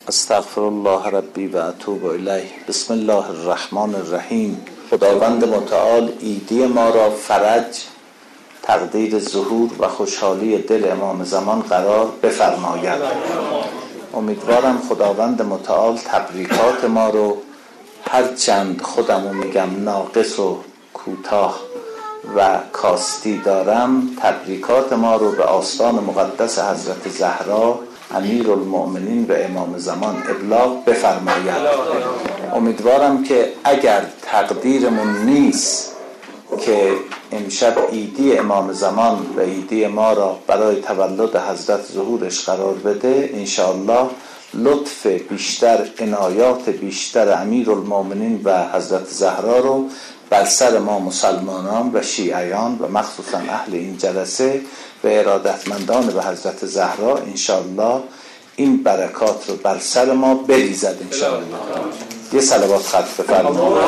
استغفر الله ربی و اتوب الیه. بسم الله الرحمن الرحیم. خداوند متعال ایدی ما را فرج، تقدیر ظهور و خوشحالی دل امام زمان قرار بفرماید. امیدوارم خداوند متعال تبریکات ما رو، هرچند خودمو میگم ناقص و کوتاه و کاستی دارم، تبریکات ما رو به آستان مقدس حضرت زهرا امیرالمؤمنین و امام زمان ابلاغ بفرماید. امیدوارم که اگر تقدیرمون نیست که امشب عیدی امام زمان و عیدی ما را برای تولد حضرت ظهورش قرار بده، انشاءالله لطف بیشتر، عنایات بیشتر امیرالمؤمنین و حضرت زهرا رو بر سر ما مسلمانان و شیعیان و مخصوصا اهل این جلسه و ارادتمندان به حضرت زهرا انشاءالله این برکات رو بر سر ما بریزد انشاءالله. یه صلوات خط بفرمایید.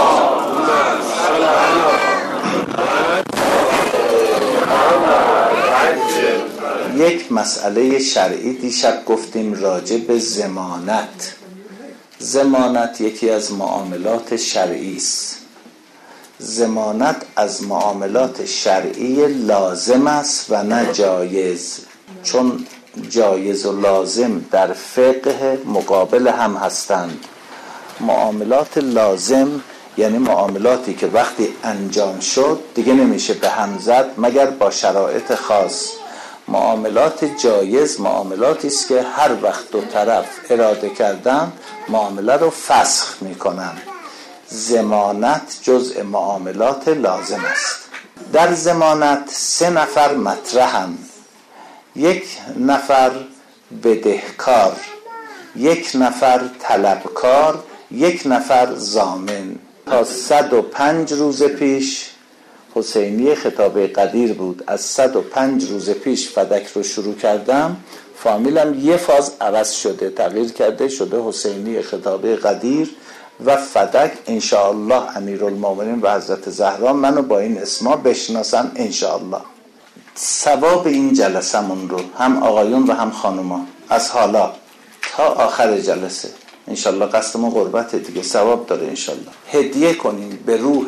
یک مسئله شرعی دیشب گفتیم راجع به ضمانت. ضمانت یکی از معاملات شرعی است. ضمانت از معاملات شرعی لازم است و نه جایز، چون جایز و لازم در فقه مقابل هم هستند. معاملات لازم یعنی معاملاتی که وقتی انجام شد دیگه نمیشه به هم زد مگر با شرایط خاص. معاملات جایز معاملاتی است که هر وقت دو طرف اراده کردن معامله رو فسخ میکنن. ضمانت جزء معاملات لازم است. در ضمانت 3 نفر مطرحن: 1 نفر بدهکار، 1 نفر طلبکار، 1 نفر ضامن. تا 105 روز پیش حسینی خطابه قدیر بود. از 105 روز پیش فدک رو شروع کردم. فامیلم یه فاز عوض شده، تغییر کرده، شده حسینی خطابه قدیر و فدک. انشاءالله امیرالمؤمنین و حضرت زهرا منو با این اسما بشناسن انشاءالله. ثواب این جلسمون رو هم آقایون و هم خانوما از حالا تا آخر جلسه انشاءالله، قصدمون قربت دیگه، ثواب داره انشاءالله، هدیه کنیم به روح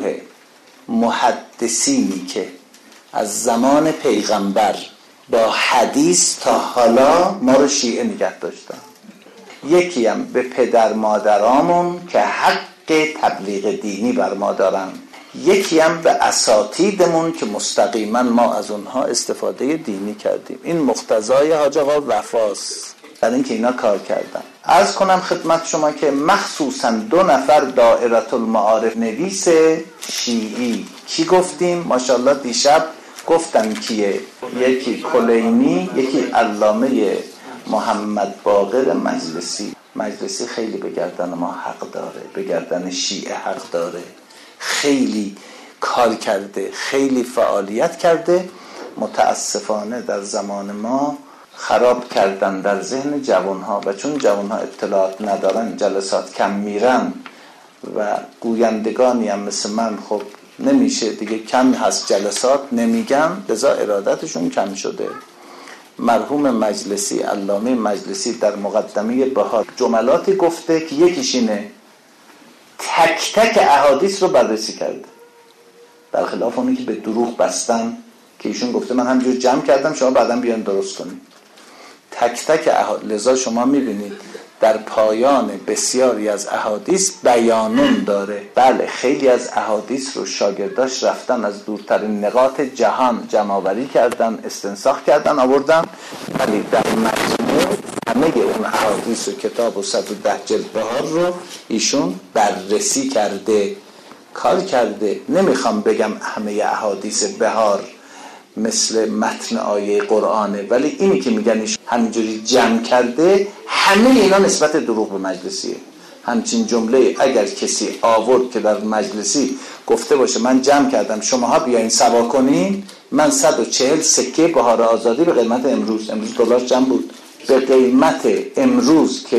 محدثینی که از زمان پیغمبر با حدیث تا حالا ما رو شیعه نگه داشتن. یکی هم به پدر مادرامون که حق تبلیغ دینی بر ما دارن، یکی هم به اساتیدمون که مستقیما ما از اونها استفاده دینی کردیم. این مقتضای حاج آقا وفاست، برای اینکه اینا کار کردن. عرض کنم خدمت شما که مخصوصا 2 نفر دائره المعارف نویس شیعی، کی گفتیم؟ ماشاءالله دیشب گفتن کیه. یکی کلینی، یکی علامه محمد باقر مجلسی خیلی به گردن ما حق داره، به گردن شیعه حق داره. خیلی کار کرده، خیلی فعالیت کرده. متاسفانه در زمان ما خراب کردن در ذهن جوانها و چون جوانها اطلاعات ندارن جلسات کم میرن و گویندگانی هم مثل من خب نمیشه دیگه، کم هست جلسات نمیگن، لذا ارادتشون کم شده. مرحوم مجلسی، علامه مجلسی در مقدمه بهار جملاتی گفته که یکیش اینه: تک تک احادیث رو بررسی کرده، برخلاف اونی که به دروغ بستن که ایشون گفته من همجور جمع کردم شما بعدم بیان درست کنید. تک تک لذا شما میبینید در پایان بسیاری از احادیث بیانون داره. بله خیلی از احادیث رو شاگرداش رفتن از دورترین نقاط جهان جمع‌آوری کردن، استنساخ کردن، آوردن، ولی در مجموع همه اون احادیث و کتاب و 110 جلد بهار رو ایشون بررسی کرده، کار کرده. نمیخوام بگم همه احادیث بهار مثل متن آیه قرآنه، ولی اینی که میگن همینجوری جمع کرده، همه اینا نسبت دروغ به مجلسیه. همچین جمله اگر کسی آورد که در مجلسی گفته باشه من جمع کردم شماها بیاین سوا کنین، من 140 سکه بهار آزادی به قیمت امروز دلار جمع بود، به قیمت امروز که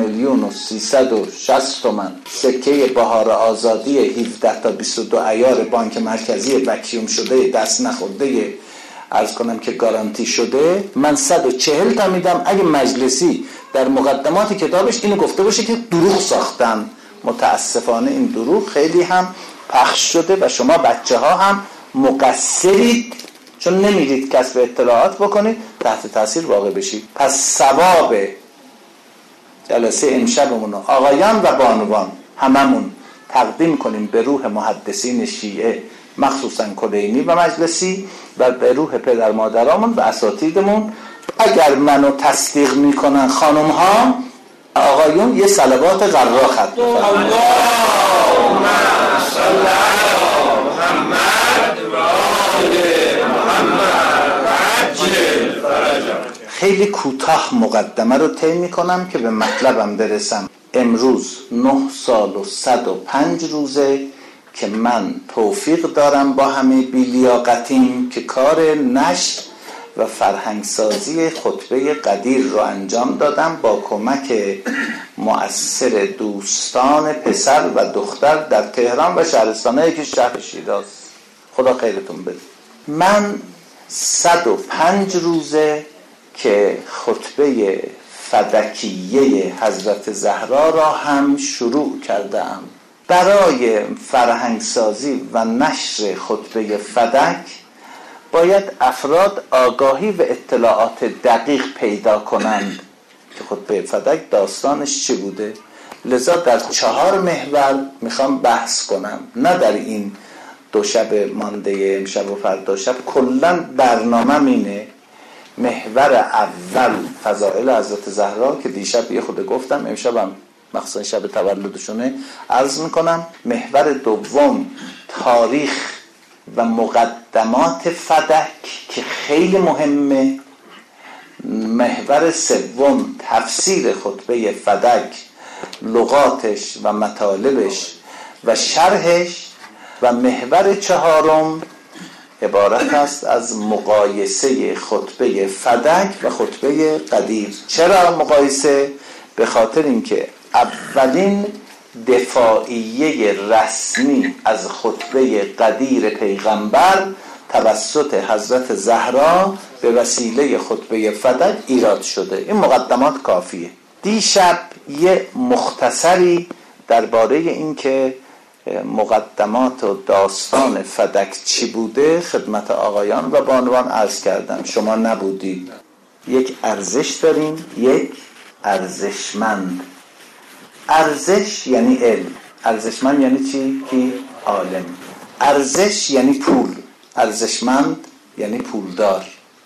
1,360,000 تومان سکه بهار آزادی 17 تا 22 عیار بانک مرکزی وکیوم شده دست نخورده عرض کنم که گارانتی شده، من 140 تا میدم اگه مجلسی در مقدمات کتابش اینو گفته باشه که دروغ ساختن. متاسفانه این دروغ خیلی هم پخش شده و شما بچه ها هم مقصرید، چون نمیرید کسب اطلاعات بکنید تحت تاثیر واقع بشید. پس ثواب جلسه امشبمون آقایان و بانوان هممون تقدیم کنیم به روح محدثین شیعه، مخصوصا کلینی و مجلسی، و به روح پدر مادرامون و اساتیدمون. اگر منو تصدیق میکنن خانم ها، آقایون یه صلوات غرا ختم کنن. اللهم صل علی محمد و آل محمد عجل فرجهم. خیلی کوتاه مقدمه رو طی میکنم که به مطلبم برسم. امروز 9 سال و 105 روزه که من توفیق دارم با همه بی‌لیاقتیم که کار نشر و فرهنگسازی خطبه قدیر رو انجام دادم با کمک مؤثر دوستان پسر و دختر در تهران و شهرستان‌هایی که شهر شیراز. خدا خیرتون بده. من 105 روزه که خطبه فدکیه حضرت زهرا را هم شروع کردم. برای فرهنگسازی و نشر خطبه فدک باید افراد آگاهی و اطلاعات دقیق پیدا کنند که خطبه فدک داستانش چی بوده. لذا در 4 محور میخوام بحث کنم، نه در این 2 شب مانده امشب و فردا شب. کلا برنامه اینه. محور اول فضائل حضرت زهرا که دیشب یه خود گفتم، امشبم مخصوصا شب تولدشونه عرض میکنم. محور دوم تاریخ و مقدمات فدک که خیلی مهمه. محور سوم تفسیر خطبه فدک، لغاتش و مطالبش و شرحش. و محور چهارم عبارت است از مقایسه خطبه فدک و خطبه قدیر. چرا مقایسه؟ به خاطر اینکه اولین دفاعیه رسمی از خطبه قدیر پیغمبر توسط حضرت زهرا به وسیله خطبه فدک ایراد شده. این مقدمات کافیه. دیشب یه مختصری درباره این که مقدمات و داستان فدک چی بوده خدمت آقایان و بانوان عرض کردم. شما نبودید. یک ارزش داریم، یک ارزشمند. ارزش یعنی علم، ارزشمند یعنی چی؟ کی؟ عالم. ارزش یعنی پول، ارزشمند یعنی پولدار.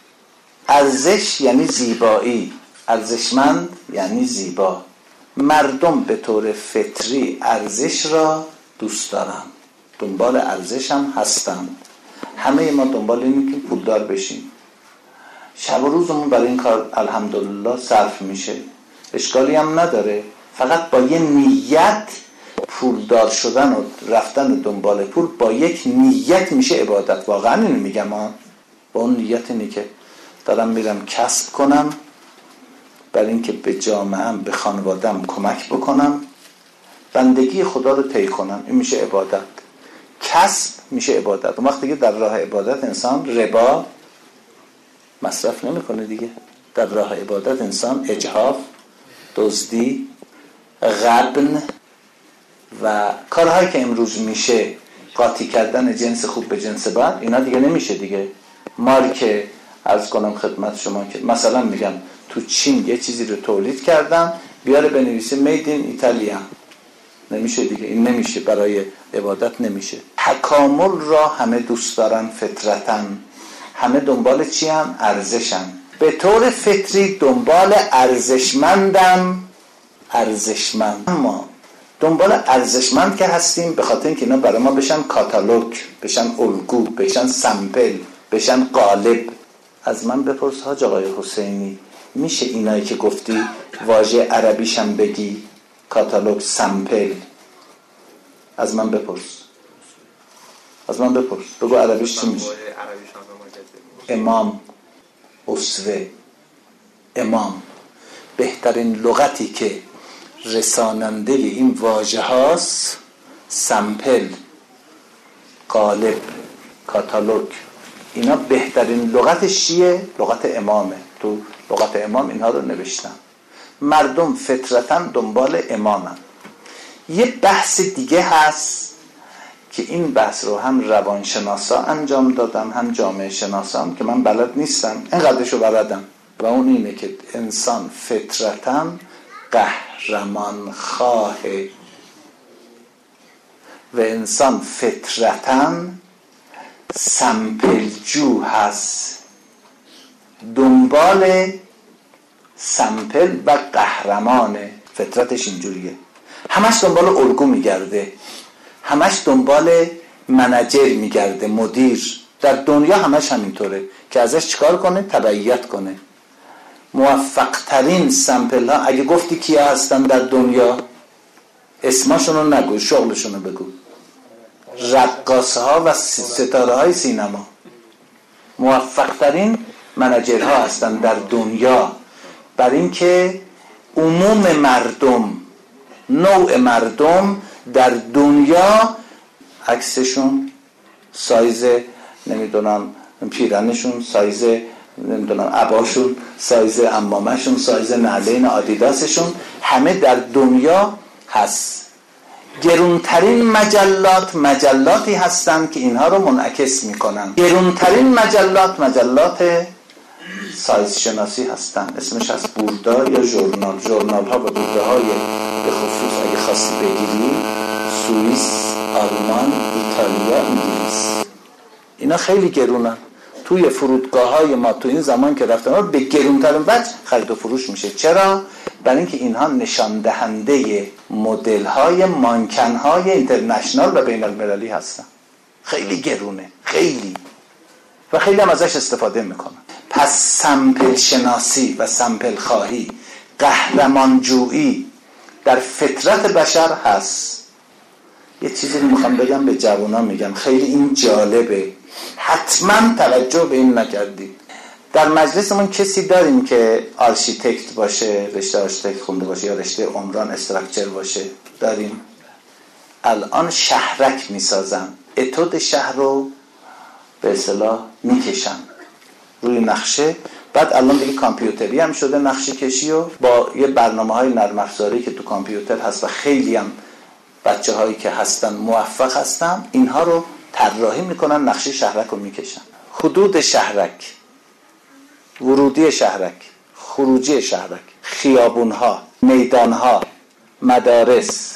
ارزش یعنی زیبایی، ارزشمند یعنی زیبا. مردم به طور فطری ارزش را دوست دارن، دنبال ارزش هم هستن. همه ما دنبال اینیم که پولدار بشیم. شب و روزمون برای این کار الحمدلله صرف میشه، اشکالی هم نداره. فقط با یه نیت پولدار شدن و رفتن دنبال پول با یک نیت میشه عبادت. واقعا اینو میگم با اون نیت اینه که دارم میرم کسب کنم برای اینکه به جامعه‌ام، به خانواده‌ام کمک بکنم، بندگی خدا رو طی کنم. این میشه عبادت. کسب میشه عبادت. اون وقتی که در راه عبادت انسان ربا مصرف نمیکنه دیگه. در راه عبادت انسان اجحاف، دزدی، غبن و کارهایی که امروز میشه، قاطی کردن جنس خوب به جنس بد، اینا دیگه نمیشه دیگه. مارک عرض کنم خدمت شما که مثلا میگم تو چین یه چیزی رو تولید کردم، بیاره بنویسه مید این ایتالیا، نمیشه دیگه. این نمیشه، برای عبادت نمیشه. تکامل را همه دوست دارن فطرتن. همه دنبال چی هم؟ ارزشن. به طور فطری دنبال ارزشمندم، ارزشمند. اما دنبال ارزشمند که هستیم به خاطر اینکه اینا برای ما بشن کاتالوگ، بشن الگو، بشن سمپل، بشن قالب. از من بپرس حاج آقای حسینی، میشه اینایی که گفتی واژه عربیشم بگی؟ کاتالوگ، سمپل. از من بپرس، از من بپرس، بگو عربیش چی میشه؟ امام، اسوه، امام. بهترین لغتی که رساننده این واژه هاست سمپل، قالب، کاتالوگ. اینا بهترین لغتش چیه؟ لغت امامه. تو لغت امام اینها رو نوشتم. مردم فطرتاً دنبال امامن. یه بحث دیگه هست که این بحث رو هم روانشناسا انجام دادن هم جامعه شناسا هم که من بلد نیستم، اینقدرشو بلدم، و اون اینه که انسان فطرتاً قهرمان خواهه و انسان فطرتاً سمپلجو هست، دنبال سمپل و قهرمانه. فطرتش اینجوریه، همش دنبال الگو میگرده، همش دنبال منجر میگرده، مدیر. در دنیا همش همینطوره که ازش چیکار کنه؟ تبعیت کنه. موفق ترین سمپل ها اگه گفتی کیا هستن در دنیا، اسماشون رو نگو، شغلشون رو بگو. رقاصه ها و ستاره های سینما موفق ترین منجرها هستن در دنیا، برای اینکه عموم مردم، نوع مردم در دنیا عکسشون، سایز نمیدونم پیرنشون، سایز نمیدونم عباشون، سایز عمامشون، سایز نعلین آدیداسشون، همه در دنیا هست. گرونترین مجلاتی هستن که اینها رو منعکس میکنن. گرونترین مجلات سایز شناسی هستن، اسمش از بوردا یا ژورنال ها و بورده های به خصوص اگه خواستی بگیری سوئیس، آلمان، ایتالیا، انگلیس، اینا خیلی گرونن. توی فرودگاه های ما تو این زمان که رفتن به گرونترین وجه خرید و فروش میشه. چرا؟ برای اینکه اینها نشان دهنده مدل های مانکن های اینترنشنال و بین المللی هستن. خیلی گرونه، خیلی، و خیلی هم ازش استفاده میکنن. پس سمپل شناسی و سمپل خواهی، قهرمانجویی در فطرت بشر هست. یه چیزی رو میخوام بگم، به جوانا میگم، خیلی این جالبه، حتما توجه به این نکردید. در مجلسمون کسی داریم که آرشیتکت باشه، رشته آرشیتکت خونده باشه یا رشته عمران استراکچر باشه؟ داریم. الان شهرک میسازن، اتود شهر رو به اصطلاح میکشن روی نقشه. بعد الان دیگه کامپیوتری هم شده نقشه کشی، و با یه برنامه‌های نرم افزاری که تو کامپیوتر هست و خیلی هم بچه‌هایی که هستن موفق هستن، اینها رو طراحی میکنن، نقشه شهرک رو میکشن. حدود شهرک، ورودی شهرک، خروجی شهرک، خیابونها، میدانها، مدارس،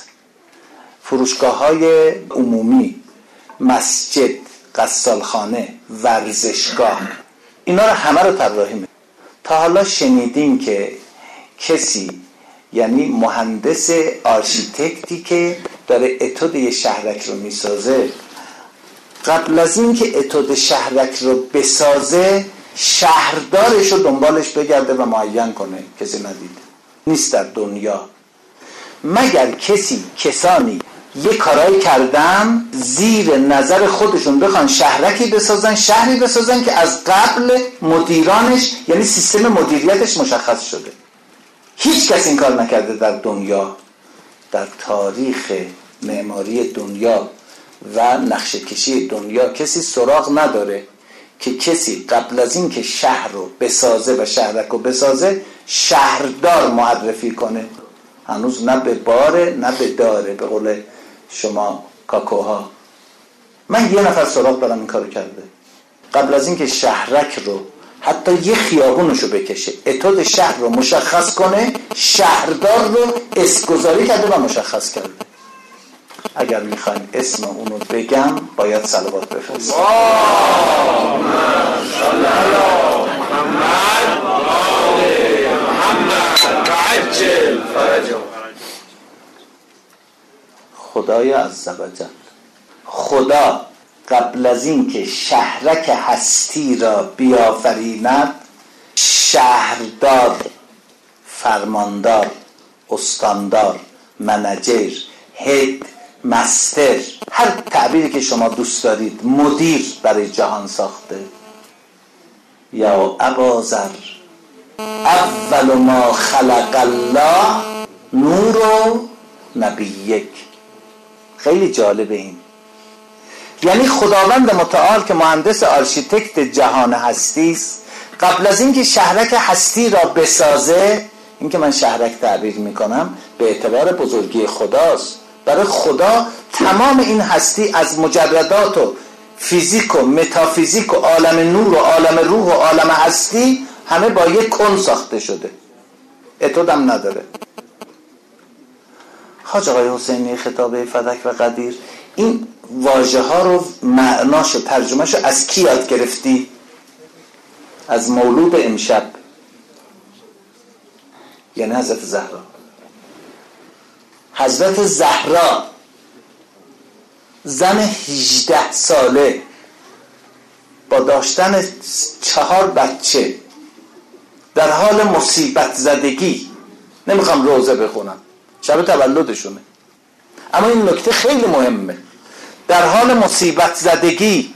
فروشگاه‌های عمومی، مسجد، غسالخانه، ورزشگاه، اینا رو همه رو طراحی میکنن. تا حالا شنیدین که کسی، یعنی مهندس آرشیتکتی که داره اتود یه شهرک رو میسازه، قبل از این که اتود شهرک رو بسازه شهردارش رو دنبالش بگرده و معین کنه؟ کسی ندیده، نیست در دنیا. مگر کسانی یه کارایی کردن زیر نظر خودشون بخوان شهرکی بسازن، شهری بسازن که از قبل مدیرانش، یعنی سیستم مدیریتش مشخص شده. هیچ کس این کار نکرده در دنیا، در تاریخ معماری دنیا و نقشه کشی دنیا کسی سراغ نداره که کسی قبل از این که شهر رو بسازه و شهرک رو بسازه شهردار معرفی کنه. هنوز نه به باره نه به داره، به قول شما کاکوها. من یه نفر سراغ دارم این کارو کرده، قبل از این که شهرک رو حتی یه خیابونشو بکشه، اتود شهر رو مشخص کنه، شهردار رو اسمگذاری کرده و مشخص کرده. اگر میخواین اسم اونو بگم باید صلوات بفرستید. اللهم صل علی محمد و آل محمد وعجل فرجهم. خدای عزوجل، خدا قبل از این که شهرک هستی را بیافریند، شهردار، فرماندار، استاندار، منجر، هد، مستر، هر تعبیری که شما دوست دارید، مدیر برای جهان ساخته. یا ابازر اول ما خلق الله نور و نبیک. خیلی جالبه این. یعنی خداوند متعال که مهندس آرشیتکت جهان هستی است، قبل از اینکه شهرک هستی را بسازه، این که من شهرک تعبیر میکنم به اعتبار بزرگی خداست. برای خدا تمام این هستی از مجردات و فیزیک و متافیزیک و عالم نور و عالم روح و عالم هستی همه با یک کن ساخته شده، اتودم نداره. حاج آقای حسینی خطابه فدک و قدیر، این واژه ها رو معناش و ترجمهش رو از کی یاد گرفتی؟ از مولود امشب، یعنی حضرت زهرا. حضرت زهرا زن 18 ساله با داشتن 4 بچه در حال مصیبت زدگی، نمیخوام روزه بخونم، شب تولدشونه، اما این نکته خیلی مهمه، در حال مصیبت زدگی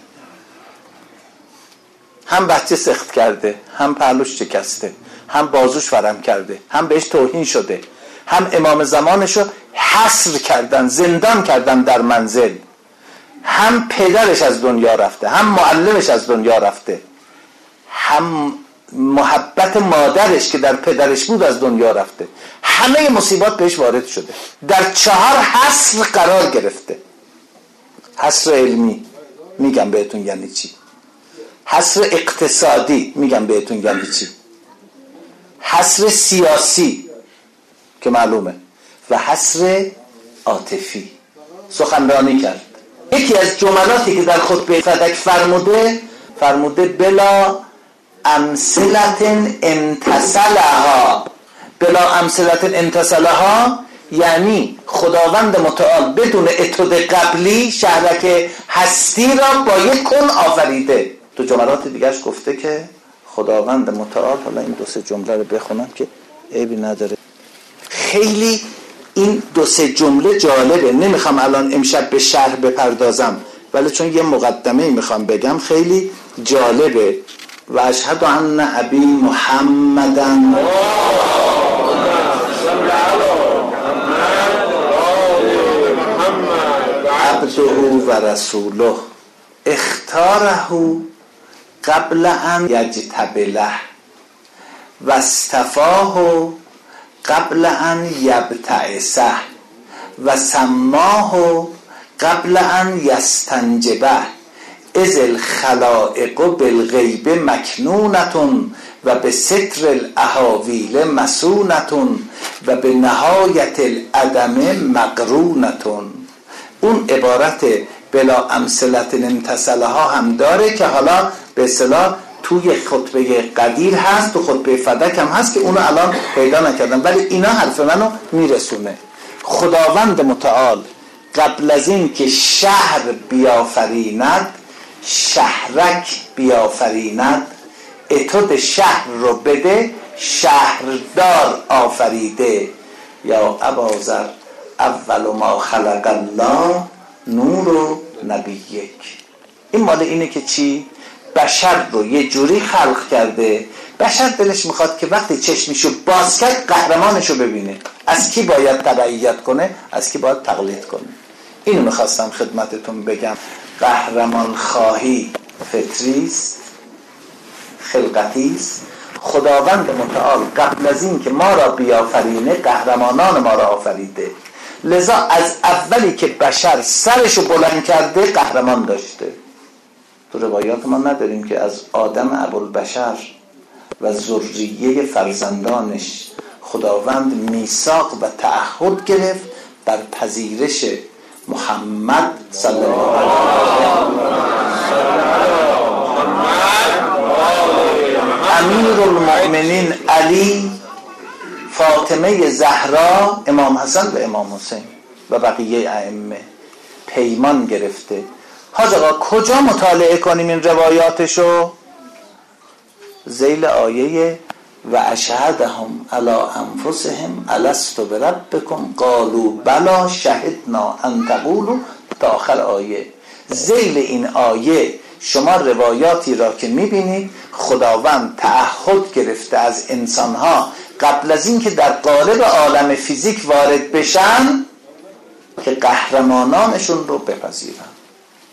هم بچه سخت کرده، هم پهلوش شکسته، هم بازوش ورم کرده، هم بهش توهین شده، هم امام زمانشو حصر کردن، زندان کردن در منزل، هم پدرش از دنیا رفته، هم معلمش از دنیا رفته، هم محبت مادرش که در پدرش بود از دنیا رفته، همه مصیبات بهش وارد شده، در 4 حصر قرار گرفته. حصر علمی میگم بهتون یعنی چی، حصر اقتصادی میگم بهتون یعنی چی، حصر سیاسی که معلومه، و حصر عاطفی. سخنرانی کرد، یکی از جملاتی که در خطبه فدک فرموده بلا امثلت امتثلها. بلا امثلت امتثلها یعنی خداوند متعال بدون اتود قبلی شهرک هستی را با یک کن آفریده. تو جملات دیگرش گفته که خداوند متعال، حالا این 2-3 جمله رو بخونم که عیبی نداره، خیلی این 2-3 جمله جالبه، نمیخوام الان امشب به شرح بپردازم، ولی چون یه مقدمه میخوام بگم خیلی جالبه. و اشهد ان ابی محمدن عبده و رسوله اختاره قبل ان یجتبله و اصطفاه قبل ان یبتعثه و سماه قبل ان یستنجبه اذ الخلائق بالغیب مکنونة و به ستر الاحاویل مسونة و به نهایت العدم مقرونة. اون عبارت بلا امثلت امتثلها هم داره که حالا به اصطلاح توی خطبه قدیر هست، تو خطبه فدک هم هست که اونو الان پیدا نکردم، ولی اینا حرف منو میرسونه. خداوند متعال قبل از این که شهر بیافریند، شهرک بیافریند، اتود شهر رو بده، شهردار آفریده. یا ابازر اول ما خلق الله نور و نبیک. این مال اینه که چی؟ بشر رو یه جوری خلق کرده، بشر دلش میخواد که وقتی چشمشو باز کرد قهرمانشو ببینه. از کی باید تبعیت کنه؟ از کی باید تقلید کنه؟ اینو میخواستم خدمتتون بگم. قهرمان خواهی فطریست، خلقتیست. خداوند متعال قبل از این که ما را بیافرینه قهرمانان ما را آفریده، لذا از اولی که بشر سرشو بلند کرده قهرمان داشته. تو روایات ما نداریم که از آدم ابوالبشر و ذریه فرزندانش خداوند میثاق و تعهد گرفت بر پذیرش محمد صلی الله علیه و امیر المؤمنین علی، فاطمه زهرا، امام حسن و امام حسین و بقیه ائمه پیمان گرفته. حاج آقا کجا مطالعه کنیم این روایاتشو؟ ذیل آیه و اشهدهم علی انفسهم الست بربکم قالوا بلا شهدنا ان تقولوا تا آخر آیه. ذیل این آیه شما روایاتی را که میبینید خداوند تعهد گرفته از انسانها قبل از این که در قالب عالم فیزیک وارد بشن که قهرمانانشون رو بپذیرن.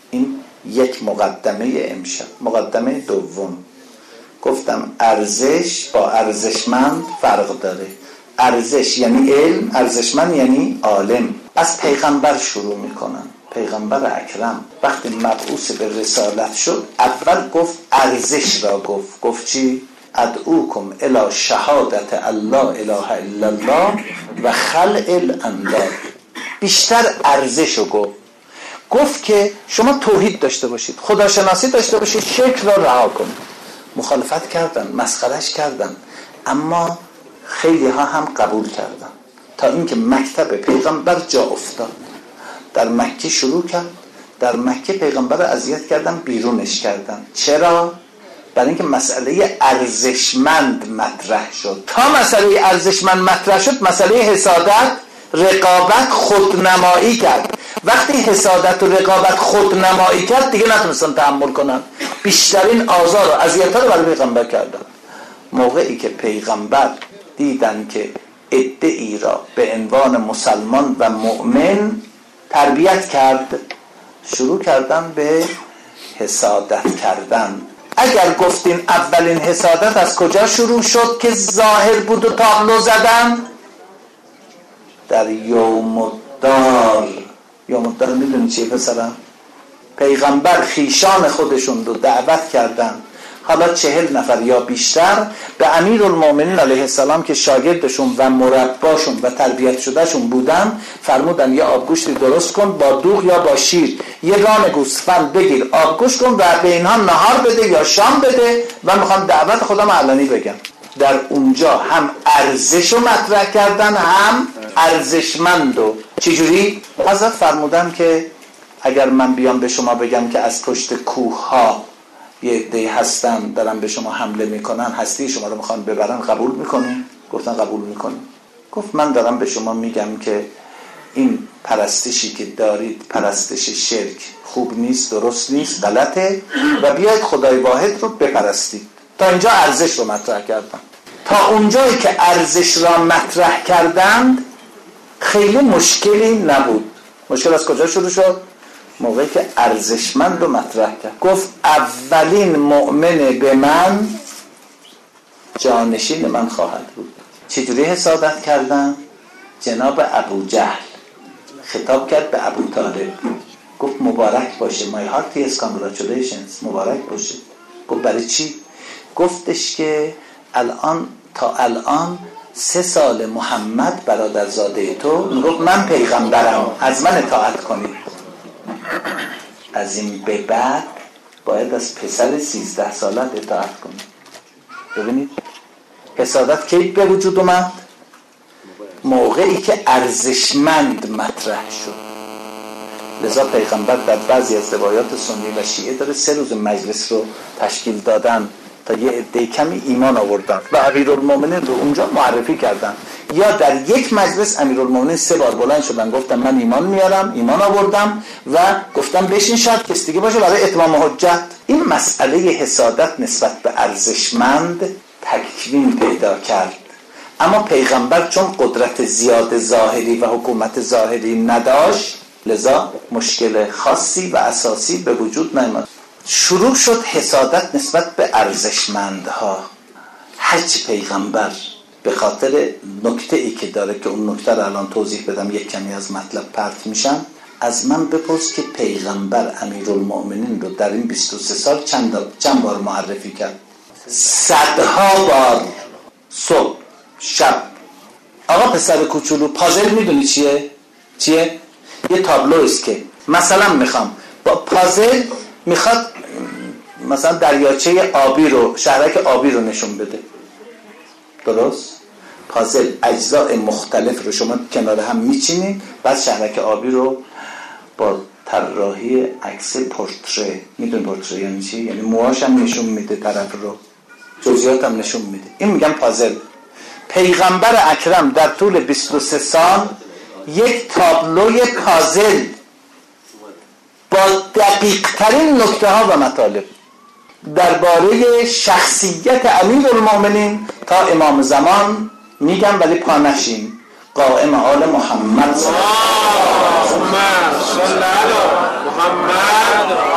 این یک مقدمه امشب. مقدمه دوم گفتم ارزش با ارزشمند فرق داره. ارزش یعنی علم، ارزشمند یعنی عالم. از پیغمبر شروع میکنن. پیغمبر اکرم وقتی مبعوث به رسالت شد اول گفت ارزش را گفت چی؟ ادعوکم الی شهادت الله اله الا الله و خلع الانداد. بیشتر ارزش رو گفت که شما توحید داشته باشید، خداشناسی داشته باشید، شرک را رها کنید. مخالفت کردن، مسخرش کردن، اما خیلی ها هم قبول کردن تا اینکه مکتب پیغمبر جا افتاد. در مکه شروع کرد، در مکه پیغمبر رو اذیت کردن، بیرونش کردن. چرا؟ برای اینکه مسئله ارزشمند مطرح شد. تا مسئله ارزشمند مطرح شد مسئله حسادت، رقابت، خودنمایی کرد. وقتی حسادت و رقابت خودنمایی کرد دیگه نتونستن تحمل کنن، بیشترین آزار و اذیت‌ها رو برای پیغمبر کردن. موقعی که پیغمبر دیدن که عده‌ای را به عنوان مسلمان و مؤمن تربیت کرد، شروع کردن به حسادت کردن. اگر گفتین اولین حسادت از کجا شروع شد که ظاهر بود و تابلو زدن؟ در یوم الدار. یوم الدار میدونی چیه پسرم؟ پیغمبر خیشان خودشون رو دعوت کردن، حالا 40 نفر یا بیشتر، به امیرالمومنین علیه السلام که شاگردشون و مرباشون و تربیت شدهشون بودن فرمودن یه آبگوشتی درست کن با دوغ یا با شیر، یه ران گوسفند بگیر آبگوش کن و به اینها نهار بده یا شام بده و میخوام دعوت خودم علنی بگم. در اونجا هم ارزش رو مطرح کردن هم ارزشمندو. چجوری؟ حضرت فرمودن که اگر من بیام به شما بگم که از پشت کوه ها یه عده‌ای هستن دارن به شما حمله میکنن، هستی شما رو میخوان ببرن، قبول میکنین؟ گفتن قبول میکنیم. گفت من دارم به شما میگم که این پرستشی که دارید پرستش شرک خوب نیست، درست نیست، غلطه و بیاید خدای واحد رو بپرستید. تا اینجا ارزش رو مطرح کردن. تا اونجایی که ارزش را مطرح کردند خیلی مشکلی نبود. مشکل از کجا شروع شد؟ موقعی که ارزشمند رو مطرح کرد. گفت اولین مؤمن به من جانشین من خواهد بود. چجوری حسادت کردن؟ جناب ابو جهل خطاب کرد به ابو طالب، گفت مبارک باشه، my heart is congratulations، مبارک باشه. گفت برای چی؟ گفتش که تا الان 3 سال محمد برادرزاده تو میگفت من پیغمبرم، از من اطاعت کنید، از این به بعد باید از پسر 13 سالت اطاعت کنید. ببینید حسادت کی به وجود اومد؟ موقعی که ارزشمند مطرح شد. لذا پیغمبر در بعضی از روایات سنی و شیعه داره 3 روز مجلس رو تشکیل دادن تا یه عده کمی ایمان آوردن و امیرالمومنین رو اونجا معرفی کردن. یا در یک مجلس امیرالمومنین 3 بار بلند شدن گفتن من ایمان میارم، ایمان آوردم و گفتم بشین شاید کس دیگه باشه برای اتمام حجت. این مسئله حسادت نسبت به ارزشمند تکوین پیدا کرد. اما پیغمبر چون قدرت زیاد ظاهری و حکومت ظاهری نداشت لذا مشکل خاصی و اساسی به وجود نیامد. شروع شد حسادت نسبت به ارزشمندها. هرچی پیغمبر به خاطر نکته ای که داره که اون نکته رو الان توضیح بدم یک کمی از مطلب پرت میشم، از من بپرس که پیغمبر امیرالمؤمنین رو در این 23 سال چند بار معرفی کرد؟ 100 بار. صبح شب. آقا پسر کوچولو پازل میدونی چیه؟ یه تابلو است که مثلا میخوام با پازل میخواد مثلا دریاچه آبی رو، شهرک آبی رو نشون بده. درست؟ پازل اجزاء مختلف رو شما کنار هم میچینید، بعد شهرک آبی رو با طراحی عکس پورتره، میدون پورتره یعنی چی؟ یعنی موهاش هم نشون میده، طرف رو جزئیات هم نشون میده. این میگم پازل. پیغمبر اکرم در طول 23 سال یک تابلوی پازل با دقیق ترین نکته ها و مطالب درباره شخصیت امیرالمومنین تا امام زمان میگم، ولی پا نشیم. قائم آل محمد صلی الله علیه و آله.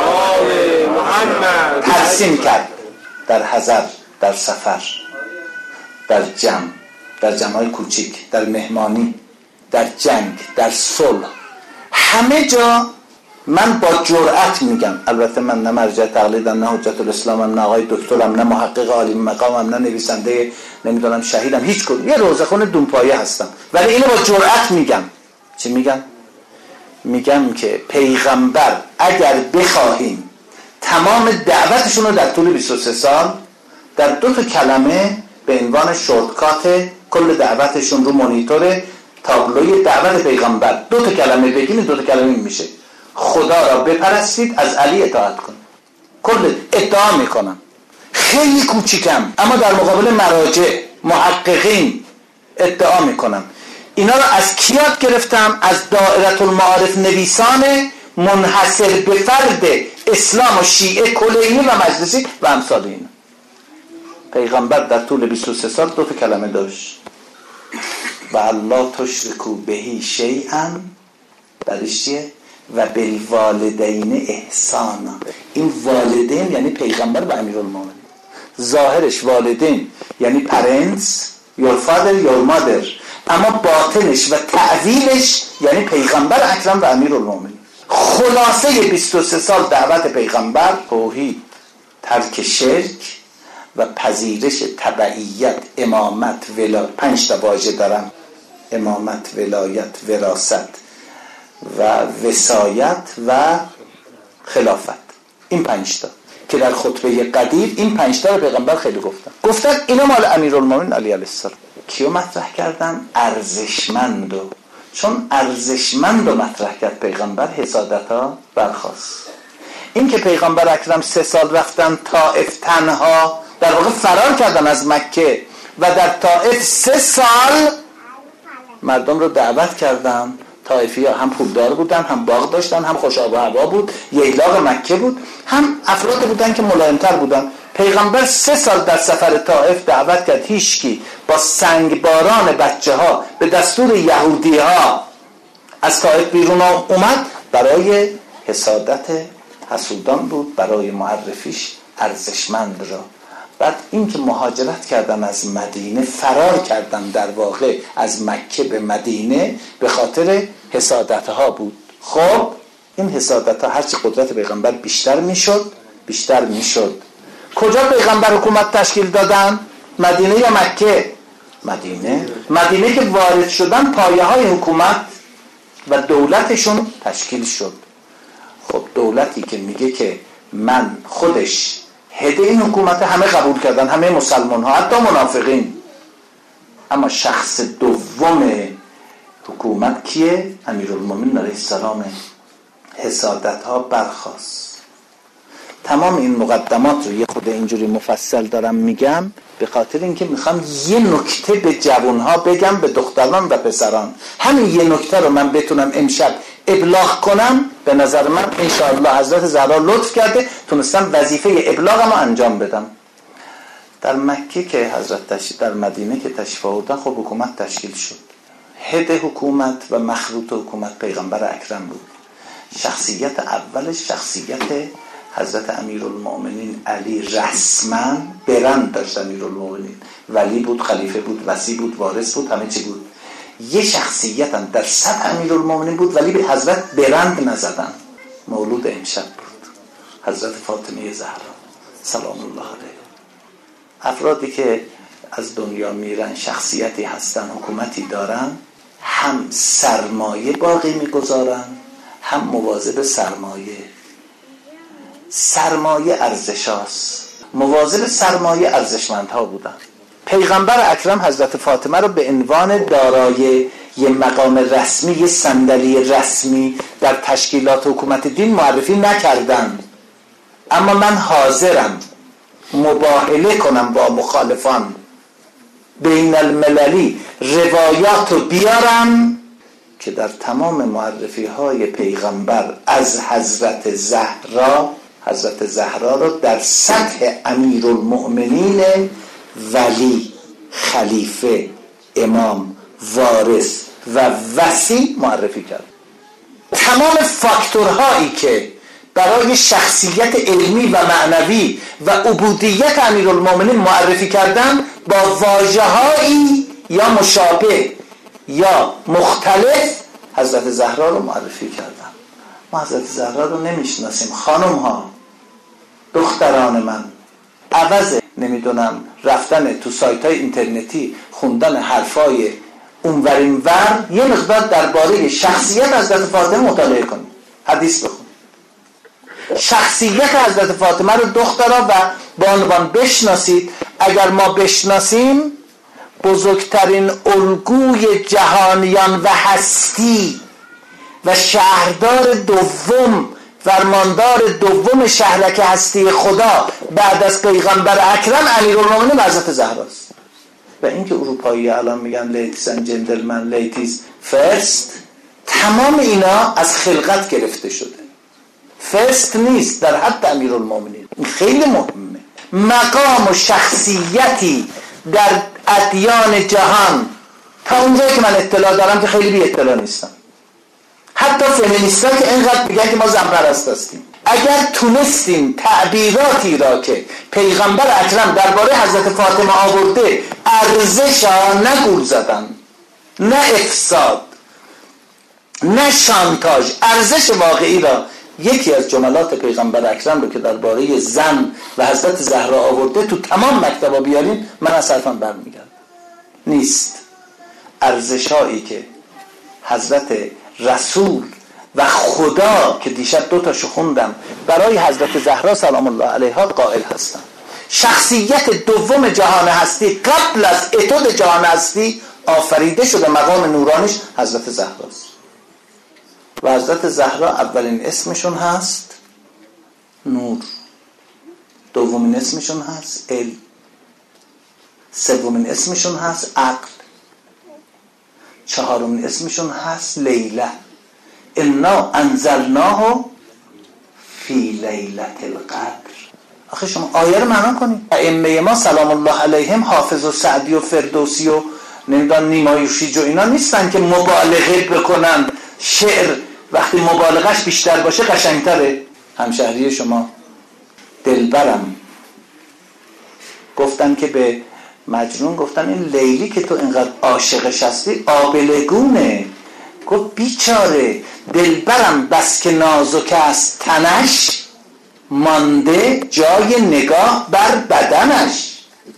تقسیم کرد در حضر، در سفر، در جمع‌های کوچیک، در مهمانی، در جنگ، در صلح، همه جا من با جرأت میگم. البته من نه مرجع تقلیدم، نه حجت الاسلامم، نه آقای دکترم، نه محقق عالی مقامم، نه نویسنده نمیدونم شهیدم، هیچ کدوم، یه روزخون دونپایه هستم، ولی اینو با جرأت میگم. چی میگم؟ میگم که پیغمبر اگر بخواهیم تمام دعوتشون رو در طول 23 سال در 2 کلمه به عنوان شورتکات کل دعوتشون رو مانیتور تابلوی دعوت پیغمبر 2 کلمه بگیم، 2 کلمه میشه: خدا را بپرستید، از علی اطاعت کن. کل ادعا میکنم خیلی کوچیکم، اما در مقابل مراجع محققین ادعا میکنم. اینا رو از کی یاد گرفتم؟ از دائره المعارف نویسان منحصر به فرد اسلام و شیعه کلینی و مجلسی و امثال اینا. پیغمبر در طول 23 سال 2 کلمه داشت: و الله تشرکو بهی شیئا، درش چیه؟ و بالوالدین احسانا. این والدین یعنی پیغمبر و امیرالمومنین. ظاهرش والدین یعنی parents، your father your mother، اما باطنش و تعویلش یعنی پیغمبر اکرم و امیرالمومنین. خلاصه 23 سال دعوت پیغمبر: توحید، ترک شرک و پذیرش تبعیت، امامت، ولایت. 5 تا واژه دارم: امامت، ولایت، وراثت و وصایت و خلافت. این 5 تا که در خطبه قدیر این 5 تا رو پیغمبر خیلی گفتن اینا مال امیرالمومنین علی علیه السلام. کیو مطرح کردن؟ ارزشمندو. چون ارزشمندو مطرح کرد پیغمبر، حسادت ها برخاست. این که پیغمبر اکرم 3 سال رفتن طائف تنها، در واقع فرار کردن از مکه و در طائف 3 سال مردم رو دعوت کردن. طائفی ها هم پولدار بودن، هم باغ داشتن، هم خوش آب و هوا بود، ییلاق مکه بود، هم افراد بودن که ملایمتر بودن. پیغمبر 3 سال در سفر طائف دعوت کرد، هیچکی با سنگباران بچه ها به دستور یهودی ها از طائف بیرون اومد. برای حسادت حسودان بود، برای معرفیش ارزشمند را. بعد این که مهاجرت کردن از مدینه، فرار کردن در واقع از مکه به مدینه به خاطر حسادت ها بود. خب این حسادت ها هرچی قدرت پیغمبر بیشتر میشد. کجا پیغمبر حکومت تشکیل دادن؟ مدینه یا مکه؟ مدینه که وارد شدن پایه های حکومت و دولتشون تشکیل شد. خب دولتی که میگه که من خودش هد این حکومت، همه قبول کردن، همه مسلمان ها، حتی منافقین، اما شخص دوم حکومت کیه؟ امیرالمومنین علیه السلام. حسادت ها برخاست. تمام این مقدمات رو یه خود اینجوری مفصل دارم میگم به خاطر اینکه میخوام یه نکته به جوانها بگم، به دختران و پسران. همین یه نکته رو من بتونم امشب ابلاغ کنم، به نظر من انشاءالله حضرت زهرا لطف کرده تونستم وظیفه ابلاغم رو انجام بدم. در مکه که حضرت در مدینه که تشریف آوردن، خب حکومت تشکیل شد. هد حکومت و مخروط حکومت پیغمبر اکرم بود. شخصیت اولش شخصیت حضرت امیرالمومنین علی، رسما برند داشت امیرالمومنین، ولی بود، خلیفه بود، وصی بود، وارث بود، همه چی بود. یه شخصیت هم در سطح امیرالمومنین بود ولی به حضرت برند نزدن. مولود امشب بود حضرت فاطمه زهرا سلام الله علیها. افرادی که از دنیا میرن شخصیتی هستن، حکومتی دارن، هم سرمایه باقی میگذارن، هم مواظب سرمایه ارزشاست. مواظب سرمایه ارزشمندها بودن. پیغمبر اکرم حضرت فاطمه رو به عنوان دارای یه مقام رسمی، یه صندلی رسمی در تشکیلات حکومت دین معرفی نکردن. اما من حاضرم مباهله کنم با مخالفان، بین المللی روایات رو بیارم که در تمام معرفی های پیغمبر از حضرت زهرا رو در سطح امیرالمؤمنین ولی، خلیفه، امام، وارث و وصی معرفی کرد. تمام فاکتورهایی که برای شخصیت علمی و معنوی و عبودیت امیرالمومنین معرفی کردن با واژه‌هایی یا مشابه یا مختلف حضرت زهرا رو معرفی کردن. ما حضرت زهرا رو نمیشناسیم. خانم ها، دختران من، عوض نمیدونم رفتن تو سایت های اینترنتی خوندن حرفای اونورینور، یه مقدار درباره شخصیت حضرت فاطمه مطالعه کنید، حدیث بخونید. شخصیت حضرت فاطمه رو دخترها و با عنوان بشناسید. اگر ما بشناسیم، بزرگترین الگوی جهانیان و هستی و شهردار دوم، فرماندار دوم شهرک هستی خدا بعد از پیغمبر اکرم امیرالمومنین حضرت زهراست. و اینکه اروپایی الان میگن لیدیز اند جنتلمن، لیدیز فرست، تمام اینا از خلقت گرفته شده. فرست نیست در حد امیرالمومنین. این خیلی مهمه. مقام و شخصیتی در ادیان جهان تا اونجایی که من اطلاع دارم، که خیلی بی اطلاع نیستم، حتی فمینیستا که اینقدر میگن که ما زن پرست هستیم، اگر تونستیم تعبیراتی را که پیغمبر اکرم درباره حضرت فاطمه آورده، ارزش ها، نه گول زدن، نه افساد، نه شانتاژ، ارزش واقعی را، یکی از جملات پیغمبر اکرم رو که درباره زن و حضرت زهرا آورده تو تمام مکتبا بیارین، من از حرفم برمیگردم. نیست. ارزش‌هایی که حضرت رسول و خدا که دیشب 2 تاشو خوندم برای حضرت زهرا سلام الله علیها قائل هستم. شخصیت دوم جهان هستی قبل از اتود جهان هستی آفریده شده، مقام نورانیش حضرت زهراست. و حضرت زهرا اولین اسمشون هست نور، دومین اسمشون هست علم، سومین اسمشون هست عقل، چهارمین اسمشون هست لیله. انا انزلناه فی لیلة القدر. آخه شما آیه رو معنا کنید. ائمه ما سلام الله علیهم، حافظ و سعدی و فردوسی و نمیدونم نیمایوشیج و اینا نیستن که مبالغه بکنن. شعر وقتی مبالغش بیشتر باشه قشنگتره. همشهری شما دلبرم گفتن که به مجنون گفتن این لیلی که تو اینقدر عاشقش هستی آبلگونه. گفت بیچاره دلبرم بس که نازک است تنش، مانده جای نگاه بر بدنش.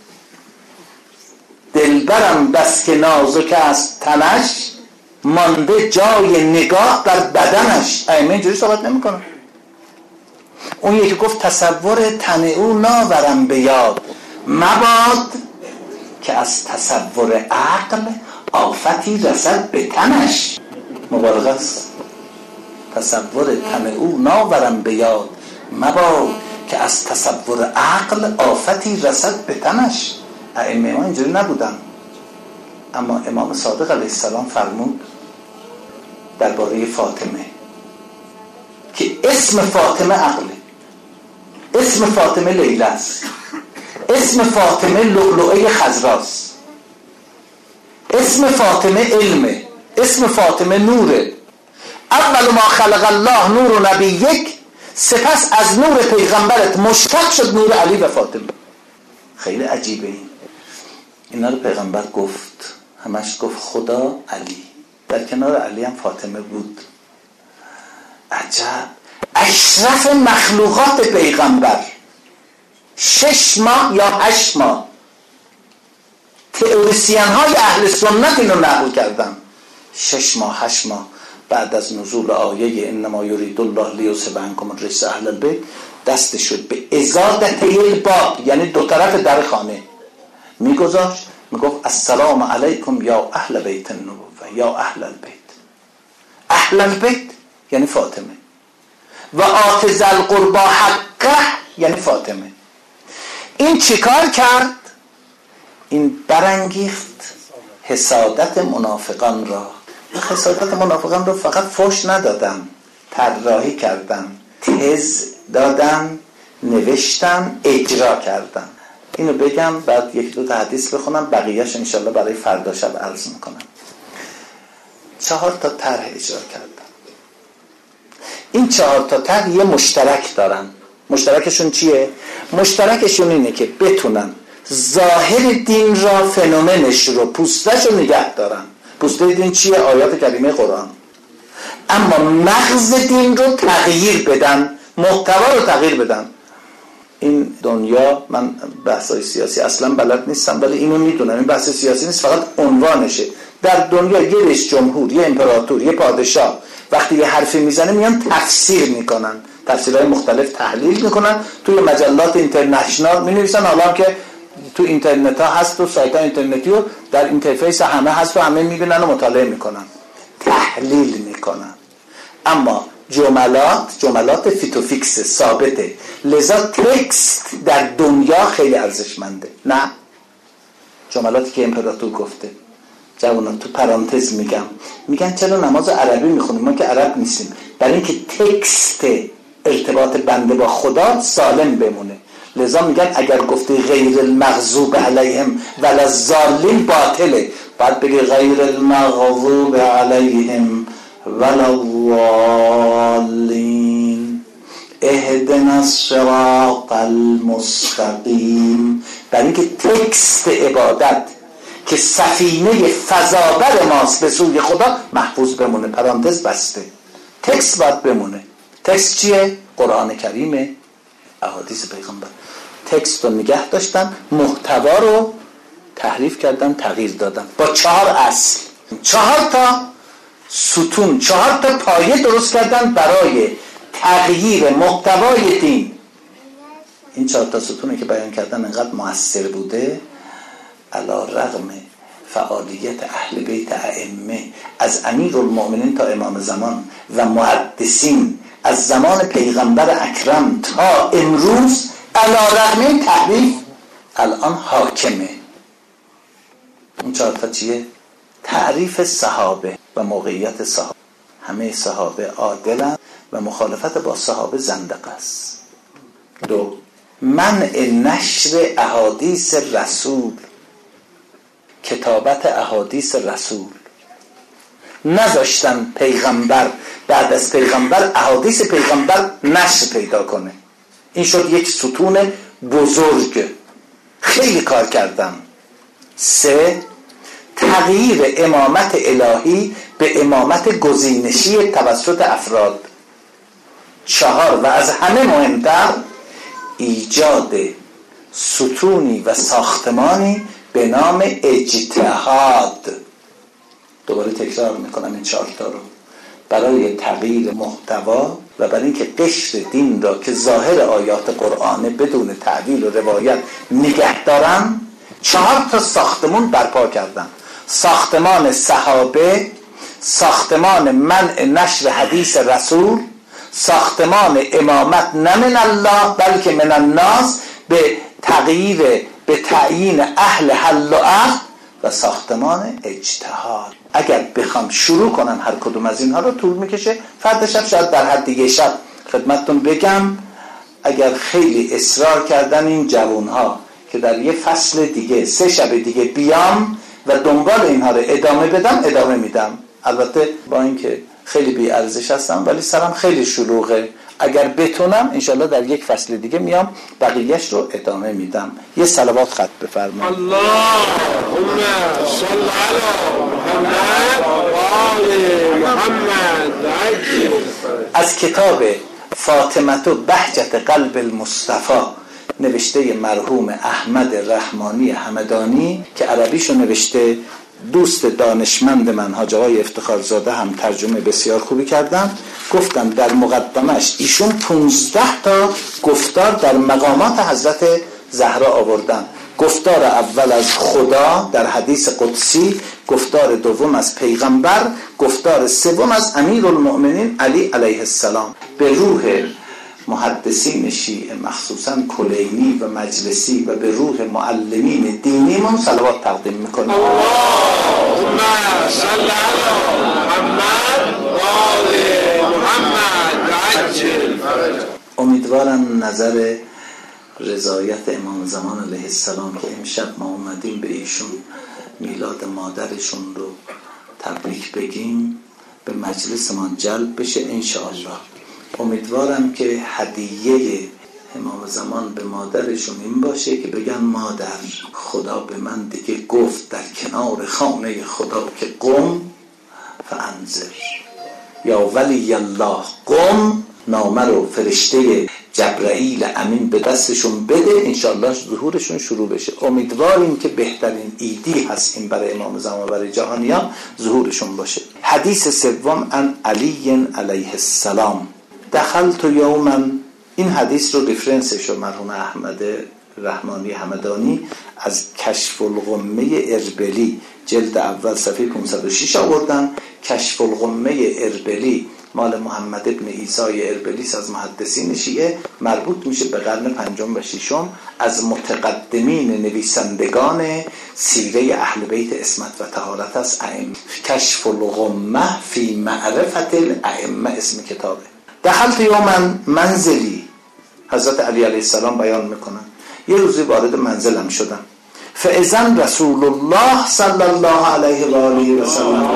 دلبرم بس که نازک است تنش، مانده جای نگاه بر بدنش. ائمه اینجوری صحبت نمی‌کنن. اون یکی گفت تصور تن او ناورم به یاد، مباد که از تصور عقل آفتی رسد به تنش. مبالغه است. تصور تن او ناورم به یاد، مباد که از تصور عقل آفتی رسد به تنش. ائمه ما اینجوری نبودن. اما امام صادق علیه السلام فرمود درباره فاطمه که اسم فاطمه عقله، اسم فاطمه لیله است، اسم فاطمه لؤلؤه خضراست، اسم فاطمه علمه، اسم فاطمه نوره. اول ما خلق الله نور نبیک، سپس از نور پیغمبرت مشتق شد نور علی و فاطمه. خیلی عجیبه این. اینا رو پیغمبر گفت، همش گفت خدا علی، در کنار علی هم فاطمه بود. عجب. اشرف مخلوقات پیغمبر 6 ماه یا 8 ماه تئوریسین های اهل سنت اینو نقل کردن. 6 ماه 8 ماه بعد از نزول آیه انما یرید الله لیذهب عنکم الرجس اهل البیت دست شد به ازادت الباب، یعنی دو طرف در خانه میگذاشت، میگفت السلام علیکم یا اهل بیت النبوه یا اهل البیت. اهل البیت یعنی فاطمه و آت ذی القربی حقه یعنی فاطمه. این چیکار کرد؟ این برانگیخت حسادت منافقان را. حسادت منافقان را فقط فحش ندادن، طراحی کردن، تز دادن، نوشتن، اجرا کردن. اینو بگم بعد 1-2 تا حدیث بخونم، بقیه‌اش انشالله برای فردا شب عرض میکنم. 4 تا طرح اجرا کردن. این 4 تا طرح یه مشترک دارن. مشترکشون چیه؟ مشترکشون اینه که بتونن ظاهر دین را، فنومنش رو، پوستش رو نگه دارن. پوسته دین چیه؟ آیات کریمه قرآن. اما مغز دین رو تغییر بدن، محتوا رو تغییر بدن. این دنیا، من بحثای سیاسی اصلا بلد نیستم ولی اینو میدونم، این بحث سیاسی نیست، فقط عنوانشه. در دنیا یه رئیس جمهور، یه امپراتور، یه پادشاه وقتی یه حرفی میزنه میان تفسیر میکنن، تفسیرهای مختلف تحلیل میکنن، توی مجلات اینترنشنال مینویسن. حالا که تو اینترنت ها هست و سایت ها اینترنتی و در اینترفیس همه هست و همه میبینن و مطالعه میکنن، تحلیل میکنن. اما جملات فیتوفیکس ثابته، لذا تکست در دنیا خیلی ارزشمنده. نه جملاتی که امپراتور گفته، جوانان تو پرانتز میگن چرا نماز عربی میخونیم؟ ما که عرب نیستیم. برای اینکه تکست ارتباط بنده با خدا سالم بمونه. لذا میگن اگر گفته غیر المغضوب علیهم ولا الضالین باطله، باید بگه غیر المغضوب علیهم ولا الضالین اهدنا الصراط المستقیم. برای اینکه تکست عبادت که سفینه فضابر ماست به سوی خدا محفوظ بمونه. پرانتز بسته، تکست باید بمونه. تکست چیه؟ قرآن کریمه، احادیث پیغمبر. تکست رو نگه داشتن، محتوا رو تحریف کردن، تغییر دادن با 4 اصل، 4 تا ستون، 4 تا پایه درست کردن برای تغییر محتوای دین. این 4 تا ستونی که بیان کردن انقدر مؤثر بوده، علی رغم فعالیت اهل بیت ائمه از امیرالمؤمنین تا امام زمان و محدثین از زمان پیغمبر اکرم تا امروز، علی رغم این تحریف الان حاکمه. اون 4 تا چیه؟ تعریف صحابه و موقعیت صحابه. همه صحابه عادلند و مخالفت با صحابه زندقه است. 2. منع نشر احادیث رسول، کتابت احادیث رسول. نذاشتن پیغمبر بعد از پیغمبر احادیث پیغمبر نشر پیدا کنه. این شد یک ستون بزرگ، خیلی کار کردن. 3. تغییر امامت الهی به امامت گزینشی توسط افراد. 4. و از همه مهمتر ایجاد ستونی و ساختمانی به نام اجتهاد. دوباره تکرار میکنم این 4 تا رو، برای تغییر محتوا و برای اینکه قشر دین را که ظاهر آیات قرآنه بدون تعویل و روایت نگه دارن، 4 تا ساختمان برپا کردن. ساختمان صحابه، ساختمان منع نشر حدیث رسول، ساختمان امامت نه من الله بلکه من الناس به تغییر، به تعیین اهل حل و عقد، و ساختمان اجتهاد. اگر بخوام شروع کنم هر کدوم از اینها رو طول میکشه. فردا شب شاید در حد یه شب خدمتتون بگم، اگر خیلی اصرار کردن این جوانها که در یه فصل دیگه 3 شب دیگه بیام و دنبال اینها رو ادامه بدم، ادامه میدم. البته با اینکه خیلی بی ارزش هستم ولی سرم خیلی شلوغه. اگر بتونم انشالله در یک فصل دیگه میام بقیهش رو ادامه میدم. یه صلوات خط بفرمایید. اللهم صل علی محمد و آل محمد عجل. از کتاب فاطمه بهجت قلب المصطفى نوشته مرحوم احمد رحمانی همدانی که عربیشو نوشته دوست دانشمند من حاج آقای افتخارزاده هم ترجمه بسیار خوبی کردن. گفتم در مقدمش ایشون 15 تا گفتار در مقامات حضرت زهرا آوردن. گفتار اول از خدا در حدیث قدسی، گفتار دوم از پیغمبر، گفتار سوم از امیرالمؤمنین علی علیه السلام. به روح محدثین شیعه مخصوصا کلینی و مجلسی و به روح معلمین دینیمون صلوات تقدیم میکنیم. اللهم صل علی محمد و آل محمد عجل فرج. امیدوارم نظر رضایت امام زمان علیه السلام که امشب ما اومدیم به ایشون میلاد مادرشون رو تبریک بگیم به مجلس ما جلب بشه انشاءالله. امیدوارم که هدیه امام زمان به مادرشون این باشه که بگن مادر، خدا به من دیگه گفت در کنار خانه خدا که قم فانذر، یا ولی الله قم، نامه رو فرشته جبرائیل امین به دستشون بده، انشالله ظهورشون شروع بشه. امیدواریم که بهترین ایدی هست این برای امام زمان، برای جهانیان ظهورشون باشه. حدیث سوم عن علی علیه السلام. دخلت یوما، این حدیث رو رفرنسش رو مرحوم احمد رحمانی همدانی از کشف الغمه اربلی جلد اول صفحه 506 آوردن. کشف الغمه اربلی مال محمد ابن عیسی اربلیس از محدثین شیعه، مربوط میشه به قرن 5 و 6 از متقدمین نویسندگان سیره اهل بیت عصمت و طهارت است. کشف الغمه فی معرفت الائمه اسم کتابه. دخلت یوما منزلی، حضرت علی علیه السلام بیان میکنن یه روزی وارد منزلم شدم، فاذن رسول الله صلی الله علیه و آله و سلم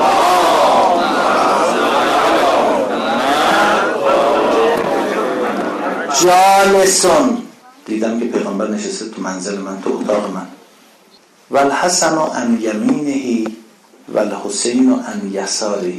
جالسون، دیدم که پیغمبر نشسته تو منزل من، تو اتاق من، والحسن عن یمینه والحسین عن یساره،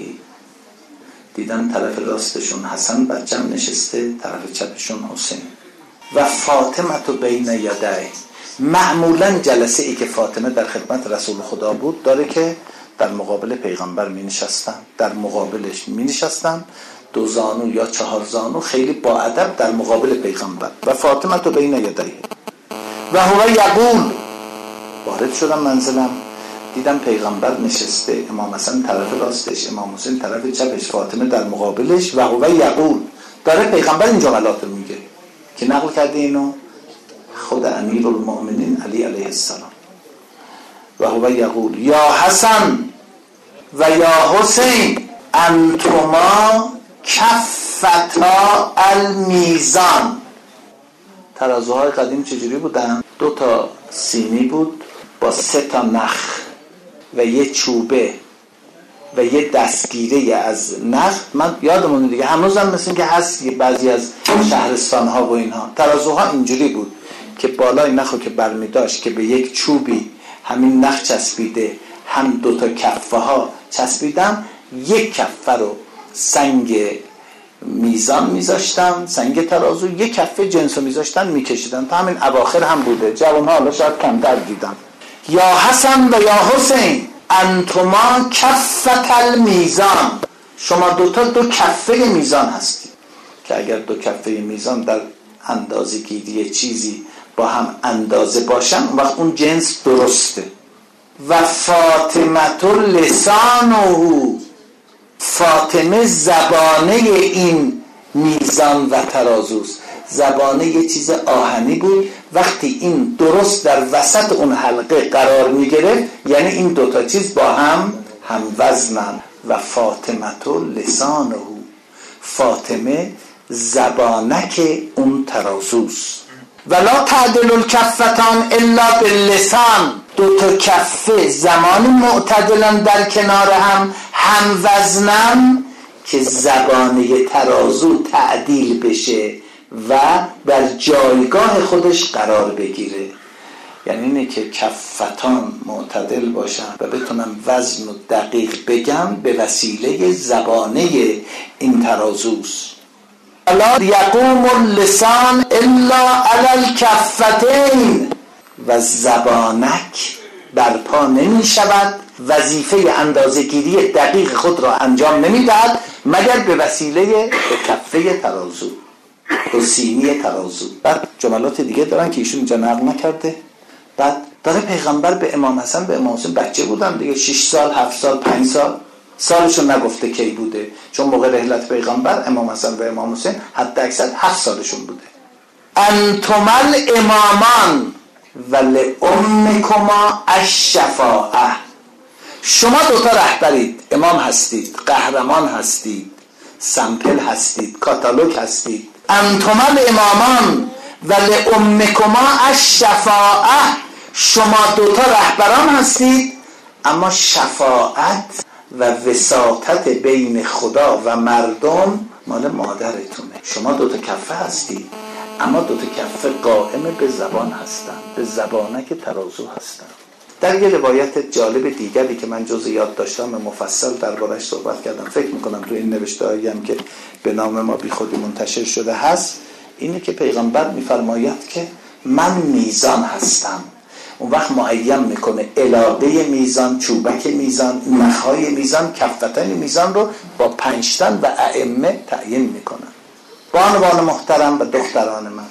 دیدم طرف راستشون حسن بچم نشسته، طرف چپشون حسین، و فاطمه تو بین یدای. معمولا جلسه ای که فاطمه در خدمت رسول خدا بود داره که در مقابل پیغمبر می نشستن، در مقابلش می نشستن، 2 زانو یا 4 زانو خیلی با ادب در مقابل پیغمبر، و فاطمه تو بین یدای و هو یقول. وارد شدم منزلم، دیدم پیغمبر نشسته، امام حسن طرف راستش، امام حسین طرف چپش، فاطمه در مقابلش، و هو یقول، داره پیغمبر این جملات رو میگه که نقل کرده اینو خود امیرالمؤمنین علی علیه السلام. و هو یقول یا حسن و یا حسین انتما کفتا المیزان. ترازوهای قدیم چجوری بودن؟ 2 تا سینی بود با 3 تا نخ و یه چوبه و یه دستگیره از نخ. من یادمونه دیگه، هنوزم مثل که هست بعضی از شهرستان ها و اینها ترازوها اینجوری بود که بالای نخو که برمی داشت که به یک چوبی همین نخ چسبیده، هم 2 تا کفه ها چسبیدم، یک کفه رو سنگ میزان میذاشتن، سنگ ترازو، یک کفه جنسو میذاشتن میکشیدن. تا همین اواخر هم بوده، جوانها حالا شاید کمتر دیدن. یا حسن و یا حسین انتما کفت المیزان، شما 2 کفه میزان هستید. که اگر 2 کفه میزان در اندازه گیری چیزی با هم اندازه باشن، وقت اون جنس درسته. و فاطمه لسانه، فاطمه زبانه این میزان و ترازوست. زبانه یه چیز آهنی بود، وقتی این درست در وسط اون حلقه قرار میگرفت یعنی این 2 تا چیز با هم وزنن. و فاطمه لسانه، فاطمه زبانک اون ترازوست. ولا تعدل الکفتان الا باللسان، 2 تا کفه زمان معتدلن در کنار هم وزنن که زبانه ترازو تعدیل بشه و در جایگاه خودش قرار بگیره. یعنی اینه که کفتان معتدل باشن و بتونن وزن و دقیق بگم به وسیله زبانه این ترازوست. لا یقوم اللسان الا علی الکفتین، و زبانک برپا نمی شود، وظیفه اندازه‌گیری دقیق خود را انجام نمی دهد مگر به وسیله کفه ترازو و سینی ترازو. بعد جملات دیگه دارن که ایشون اینجا نقل نکرده. بعد داره پیغمبر به امام حسن به امام حسین بچه بودن دیگه، 6 سال 7 سال 5 سال، سالشون نگفته کی بوده، چون موقع رحلت پیغمبر امام حسن و امام حسین حتی اکثر 7 سالشون بوده. انتمل امامان ولامکما الشفاعه، شما 2 تا رهبرید، امام هستید، قهرمان هستید، سمپل هستید، کاتالوگ هستید. انتمل امامان ولامکما الشفاعه، شما 2 تا رهبران هستید، اما شفاعت و وساطت بین خدا و مردم مال مادرتونه. شما دوتا کفه هستی، اما دوتا کفه قائم به زبان هستن، به زبانک ترازو هستن. در یه روایت جالب دیگری که من جزء یاد داشتم مفصل دربارش صحبت کردم، فکر میکنم تو این نوشته‌هایی هم که به نام ما بی خودی منتشر شده هست، اینه که پیغمبر میفرماید که من میزان هستم. اون وقت معین میکنه علاقه میزان، چوبک میزان، نخهای میزان، کفتن میزان رو با 5 تن و ائمه تعیین میکنن. بانوان محترم و دختران من،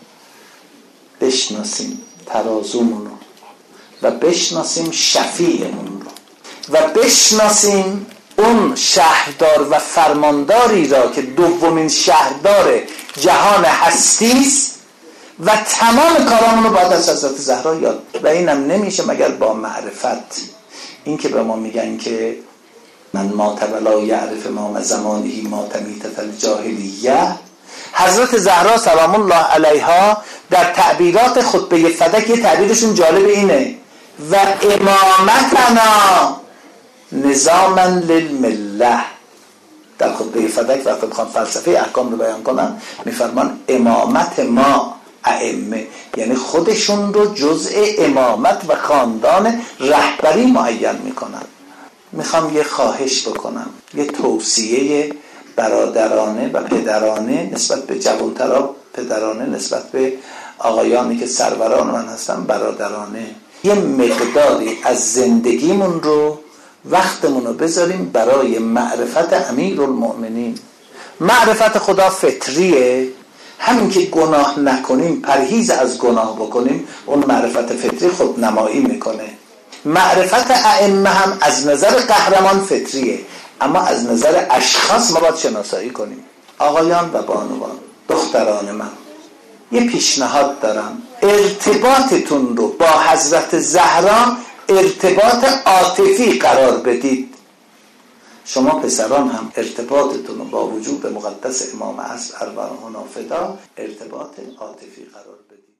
بشناسیم ترازومون رو و بشناسیم شفیعمون رو و بشناسیم اون شهردار و فرمانداری را که دومین شهردار جهان هستیست و تمام کارامون رو باید از حضرت زهرا یاد. و اینم نمیشه مگر با معرفت. این که به ما میگن که من مات ولا یعرف ما زمانه ما تمیتت الجاهلیه، حضرت زهرا سلام الله علیها در تعبیرات خطبه فدک یه تعبیرشون جالب اینه: و امامتنا نظاما للمله. در خطبه فدک وقتی میخوان فلسفه احکام رو بیان کنن میفرمان امامت ما ائمه، یعنی خودشون رو جزء امامت و خاندان رهبری معین میکنن. میخوام یه خواهش بکنم، یه توصیه برادرانه و پدرانه نسبت به جوانترا، پدرانه نسبت به آقایانی که سروران من هستن برادرانه. یه مقداری از زندگیمون رو، وقتمون رو بذاریم برای معرفت امیرالمؤمنین. معرفت خدا فطریه، همین که گناه نکنیم، پرهیز از گناه بکنیم، اون معرفت فطری خود نمایی میکنه. معرفت ائمه هم از نظر قهرمان فطریه، اما از نظر اشخاص ما باید شناسایی کنیم. آقایان و بانوان، دختران من، یه پیشنهاد دارم، ارتباطتون رو با حضرت زهرا ارتباط عاطفی قرار بدید. شما پسران هم ارتباطتون رو با وجود مقدس امام عصر ارواحنا فدا ارتباط عاطفی قرار بدید.